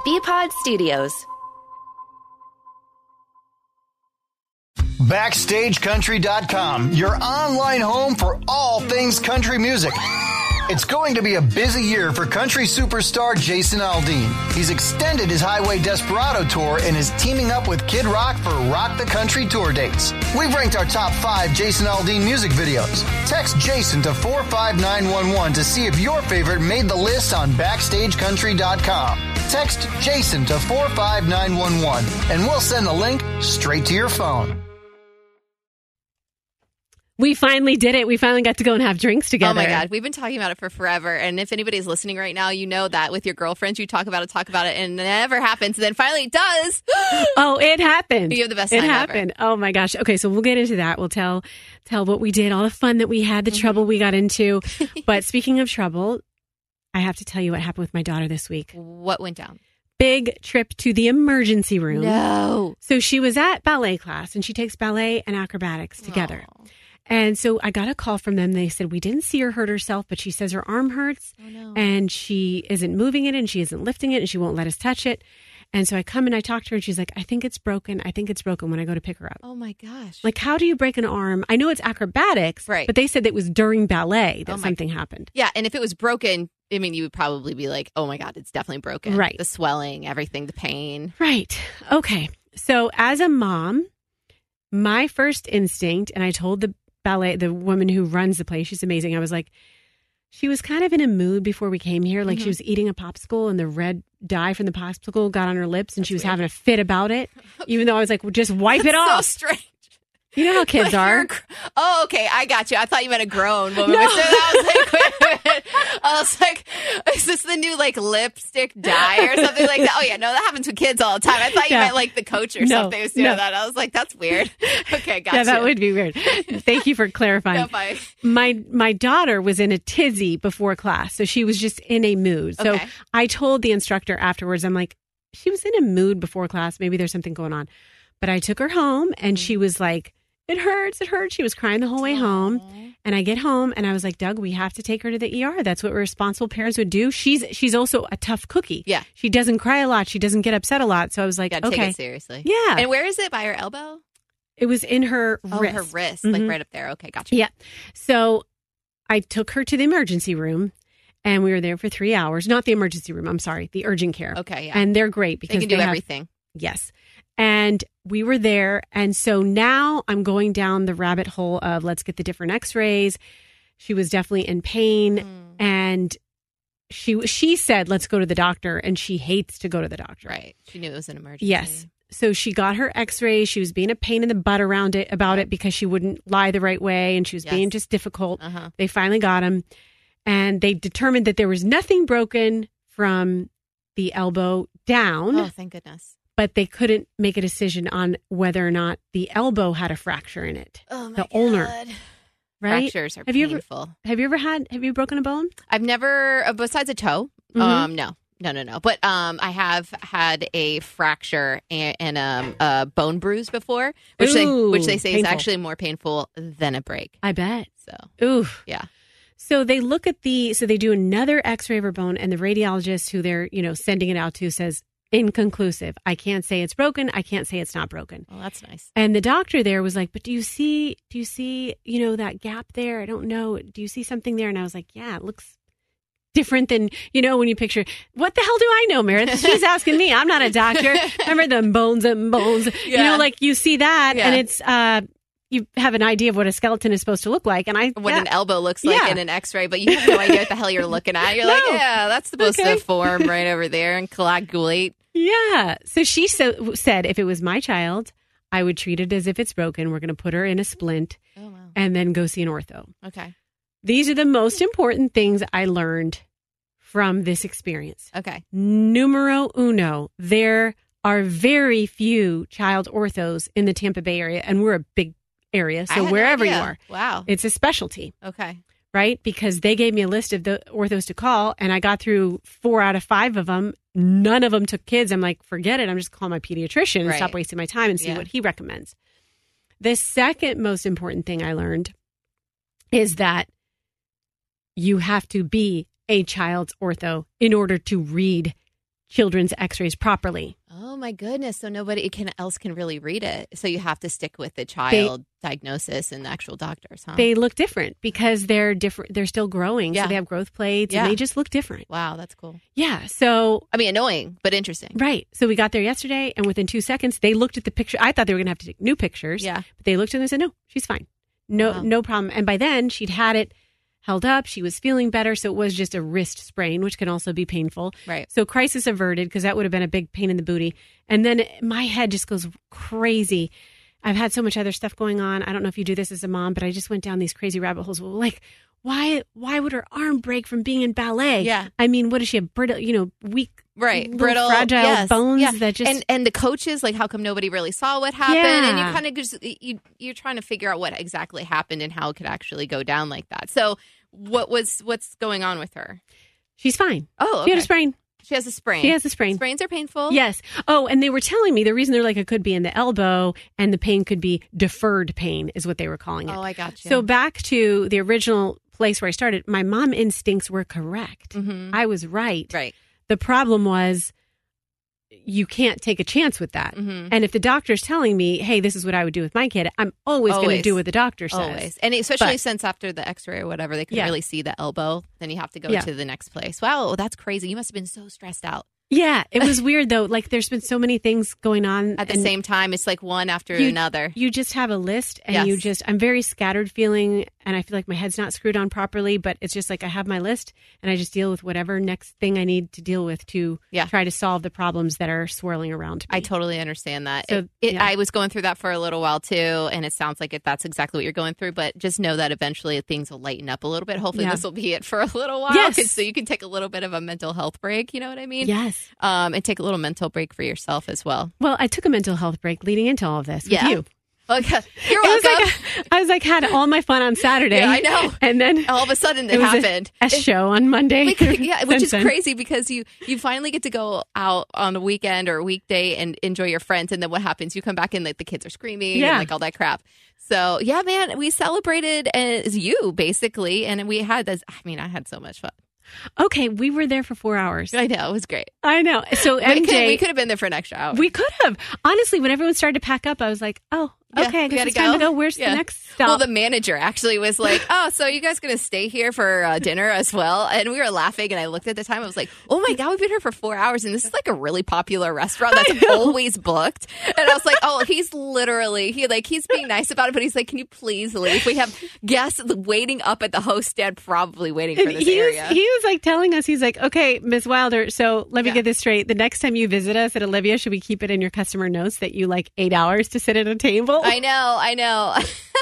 Bpod Studios. BackstageCountry.com, your online home for all things country music. It's going to be a busy year for country superstar Jason Aldean. He's extended his Highway Desperado tour and is teaming up with Kid Rock for Rock the Country tour dates. We've ranked our top 5 Jason Aldean music videos. Text Jason to 45911 to see if your favorite made the list on BackstageCountry.com. Text Jason to 45911 and we'll send the link straight to your phone. We finally did it. We finally got to go and have drinks together. Oh, my God. We've been talking about it for forever. And if anybody's listening right now, you know that with your girlfriends, you talk about it, and it never happens. And then finally it does. Oh, it happened. You have the best time It happened. ever. Oh, my gosh. Okay, so we'll get into that. We'll tell what we did, all the fun that we had, the trouble we got into. But speaking of trouble, I have to tell you what happened with my daughter this week. What went down? Big trip to the emergency room. No. So she was at ballet class, and she takes ballet and acrobatics together. Oh. And so I got a call from them. They said, we didn't see her hurt herself, but she says her arm hurts and she isn't moving it and she isn't lifting it and she won't let us touch it. And so I come and I talk to her and she's like, I think it's broken. I think it's broken when I go to pick her up. Oh, my gosh. Like, how do you break an arm? I know it's acrobatics, Right. But they said it was during ballet that something happened. Yeah, and if it was broken, I mean, you would probably be like, oh, my God, it's definitely broken. Right. The swelling, everything, the pain. Right. Okay. So as a mom, my first instinct, and I told the woman who runs the place, she's amazing. I was like, she was kind of in a mood before we came here. Like she was eating a popsicle and the red dye from the popsicle got on her lips and she was having a fit about it. Even though I was like, well, just wipe it off. So strange. You know how kids are. Oh, okay. I got you. I thought you meant a grown woman. No. So I was like, wait a minute. I was like, is this the new like lipstick dye or something like that? Oh, yeah. No, that happens with kids all the time. I thought you meant like the coach or something was doing that. I was like, that's weird. Okay, gotcha. Yeah, that would be weird. Thank you for clarifying. My daughter was in a tizzy before class, so she was just in a mood. So I told the instructor afterwards, I'm like, she was in a mood before class. Maybe there's something going on. But I took her home and she was like, it hurts. She was crying the whole way home. And I get home and I was like, Doug, we have to take her to the ER. That's what responsible parents would do. She's also a tough cookie. Yeah. She doesn't cry a lot. She doesn't get upset a lot. So I was like, okay. Take it seriously. Yeah. And where is it? By her elbow? It was in her wrist. Her wrist. Like right up there. Okay, gotcha. Yeah. So I took her to the emergency room and we were there for 3 hours. Not the emergency room. I'm sorry. The urgent care. Okay, yeah. And they're great because they can do everything. Yes. And we were there. And so now I'm going down the rabbit hole of let's get the different x-rays. She was definitely in pain. And she said, let's go to the doctor. And she hates to go to the doctor. Right. She knew it was an emergency. Yes. So she got her x-rays. She was being a pain in the butt about it because she wouldn't lie the right way. And she was being just difficult. They finally got him. And they determined that there was nothing broken from the elbow down. Oh, thank goodness. But they couldn't make a decision on whether or not the elbow had a fracture in it. Oh, my God. Ulnar. Right? Fractures are painful. Have you broken a bone? I've never, besides a toe. No. But I have had a fracture and a bone bruise before, which they say is actually more painful than a break. I bet. So, oof. Yeah. So they look at so they do another x-ray of her bone and the radiologist who they're, sending it out to says, inconclusive. I can't say it's broken. I can't say it's not broken. Well, that's nice. And the doctor there was like, but do you see, that gap there? I don't know. Do you see something there? And I was like, yeah, it looks different than, when you picture, what the hell do I know, Meredith? She's asking me. I'm not a doctor. Remember the bones and bones? Yeah. Like you see that and it's, you have an idea of what a skeleton is supposed to look like. And what an elbow looks like in an x-ray, but you have no idea what the hell you're looking at. You're like, yeah, that's supposed to form right over there and coagulate. Yeah. So she said if it was my child, I would treat it as if it's broken. We're going to put her in a splint and then go see an ortho. Okay. These are the most important things I learned from this experience. Okay. Numero uno. There are very few child orthos in the Tampa Bay area, and we're a big area. So wherever you are. Wow. It's a specialty. Okay. Right? Because they gave me a list of the orthos to call, and I got through 4 out of 5 of them. None of them took kids. I'm like, forget it. I'm just calling my pediatrician and stop wasting my time and see what he recommends. The second most important thing I learned is that you have to be a child's ortho in order to read children's x-rays properly. Oh my goodness. So nobody else can really read it. So you have to stick with the child diagnosis and the actual doctors, huh? They look different because they're different. They're still growing. So they have growth plates and they just look different. Wow, that's cool. Yeah. So, I mean, annoying, but interesting. Right. So we got there yesterday and within 2 seconds, they looked at the picture. I thought they were going to have to take new pictures. Yeah. But they looked at it and said, no, she's fine. No problem. And by then she'd had it held up. She was feeling better. So it was just a wrist sprain, which can also be painful. Right. So crisis averted because that would have been a big pain in the booty. And then my head just goes crazy. I've had so much other stuff going on. I don't know if you do this as a mom, but I just went down these crazy rabbit holes. Like, why would her arm break from being in ballet? Yeah. I mean, what is she, a brittle, weak, brittle, fragile bones that just... And the coaches, like, how come nobody really saw what happened? Yeah. And you kind of just, you're trying to figure out what exactly happened and how it could actually go down like that. So what's going on with her? She's fine. Oh, okay. She had a sprain. She has a sprain. She has a sprain. Sprains are painful. Yes. Oh, and they were telling me the reason they're like it could be in the elbow and the pain could be deferred pain is what they were calling it. Oh, I got you. So back to the original place where I started, my mom instincts were correct. Mm-hmm. I was right. Right. The problem was you can't take a chance with that. Mm-hmm. And if the doctor's telling me, hey, this is what I would do with my kid, I'm always going to do what the doctor says. Always. And especially since after the x-ray or whatever, they can really see the elbow, then you have to go to the next place. Wow, that's crazy. You must have been so stressed out. Yeah, it was weird though. Like there's been so many things going on at the same time. It's like one after another. You just have a list and I'm very scattered feeling and I feel like my head's not screwed on properly, but it's just like I have my list and I just deal with whatever next thing I need to deal with to try to solve the problems that are swirling around me. I totally understand that. So, I was going through that for a little while too, and it sounds like that's exactly what you're going through, but just know that eventually things will lighten up a little bit. Hopefully this will be it for a little while. Yes. So you can take a little bit of a mental health break, you know what I mean? Yes. And take a little mental break for yourself as well. Well, I took a mental health break leading into all of this with you. Okay. You're welcome. I was had all my fun on Saturday. Yeah, I know. And then all of a sudden it happened. A show on Monday. Which is crazy because you finally get to go out on a weekend or a weekday and enjoy your friends. And then what happens? You come back and like the kids are screaming and like all that crap. So yeah, man, we celebrated as you basically. And we had this, I had so much fun. Okay, we were there for 4 hours. I know, it was great. I know. So MJ, we could have been there for an extra hour. We could have. Honestly, when everyone started to pack up, I was like, oh, okay, I guess it's time to go. Where's the next stop? Well, the manager actually was like, oh, so you guys going to stay here for dinner as well? And we were laughing, and I looked at the time. I was like, oh, my God, we've been here for 4 hours, and this is like a really popular restaurant that's always booked. And I was like, oh, he's being nice about it, but he's like, can you please leave? We have guests waiting up at the host stand, probably waiting for this area. He was like telling us, he's like, okay, Ms. Wilder, so let me get this straight. The next time you visit us at Olivia, should we keep it in your customer notes that you like 8 hours to sit at a table? I know.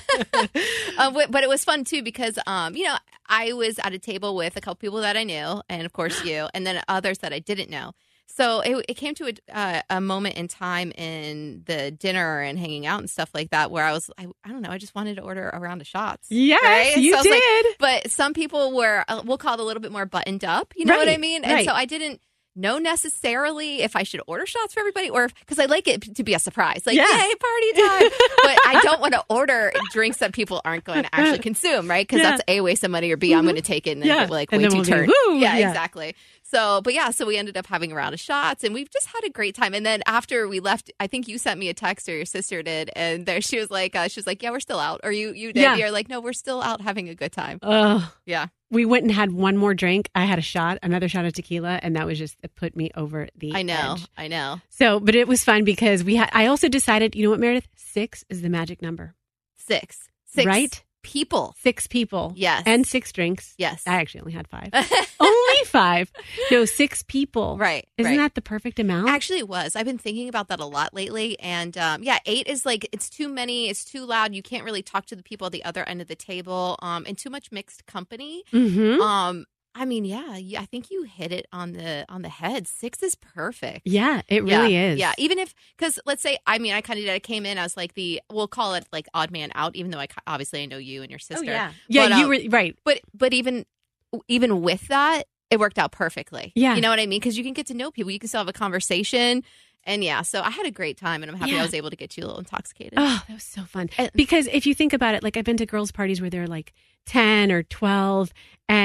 But it was fun too because, I was at a table with a couple people that I knew, and of course you, and then others that I didn't know. So it came to a moment in time in the dinner and hanging out and stuff like that where I don't know, I just wanted to order a round of shots. Yes, right? You did. But some people were, we'll call it a little bit more buttoned up. You know what I mean? And so I didn't know necessarily if I should order shots for everybody or because I like it to be a surprise. Like, yay, party time. But I don't want to order drinks that people aren't going to actually consume, right? Because that's A, waste of money, or B, I'm going to take it and then get like way too turned. Yeah, exactly. So we ended up having a round of shots and we've just had a great time. And then after we left, I think you sent me a text or your sister did. And there she was like, yeah, we're still out. Or you did. Yeah. You're like, no, we're still out having a good time. Yeah. We went and had one more drink. I had another shot of tequila. And that was just, it put me over the edge. I know. So, but it was fun because I also decided, you know what, Meredith? 6 is the magic number. 6. Right? People. 6 people. Yes. And 6 drinks. Yes. I actually only had 5. Only 5. No, 6 people. Right. Isn't that the perfect amount? Actually, it was. I've been thinking about that a lot lately. And 8 is like, it's too many. It's too loud. You can't really talk to the people at the other end of the table. And too much mixed company. Mm-hmm. I think you hit it on the head. 6 is perfect. Yeah, it really is. Yeah, even if, because let's say, I kind of did. I came in as like we'll call it like odd man out, even though I know you and your sister. Oh, yeah. Yeah, but, you were right. But even with that, it worked out perfectly. Yeah. You know what I mean? Because you can get to know people. You can still have a conversation. And so I had a great time, and I'm happy I was able to get you a little intoxicated. Oh, that was so fun. Because if you think about it, like I've been to girls' parties where they're like 10 or 12, and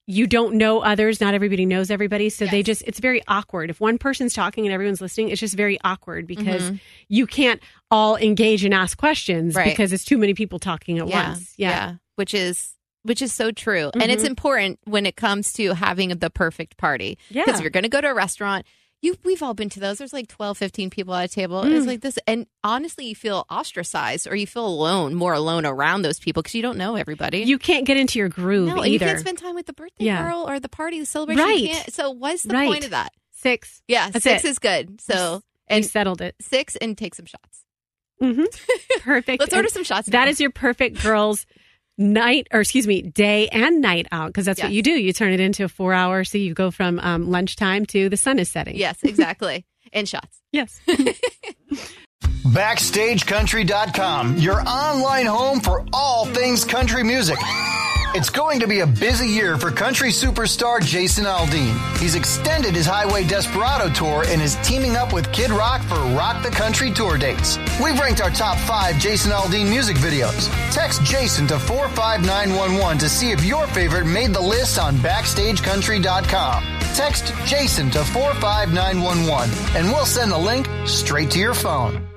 you don't know others. Not everybody knows everybody. So it's very awkward. If one person's talking and everyone's listening, it's just very awkward because you can't all engage and ask questions because it's too many people talking at once. Yeah. Which is so true. And it's important when it comes to having the perfect party. Because if you're going to go to a restaurant, we've all been to those. There's like 12, 15 people at a table. It's like this. And honestly, you feel ostracized or you feel more alone around those people because you don't know everybody. You can't get into your groove either. You can't spend time with the birthday girl or the party, the celebration. Right. So what's the point of that? 6. Yeah, that's 6 is good. So we settled it. 6 and take some shots. Perfect. Let's order some shots. That is your perfect girls' day and night out, because that's what you do. You turn it into a 4-hour, so you go from lunchtime to the sun is setting. Yes, exactly. And shots. Yes. BackstageCountry.com, your online home for all things country music. It's going to be a busy year for country superstar Jason Aldean. He's extended his Highway Desperado tour and is teaming up with Kid Rock for Rock the Country tour dates. We've ranked our top 5 Jason Aldean music videos. Text Jason to 45911 to see if your favorite made the list on BackstageCountry.com. Text Jason to 45911 and we'll send the link straight to your phone.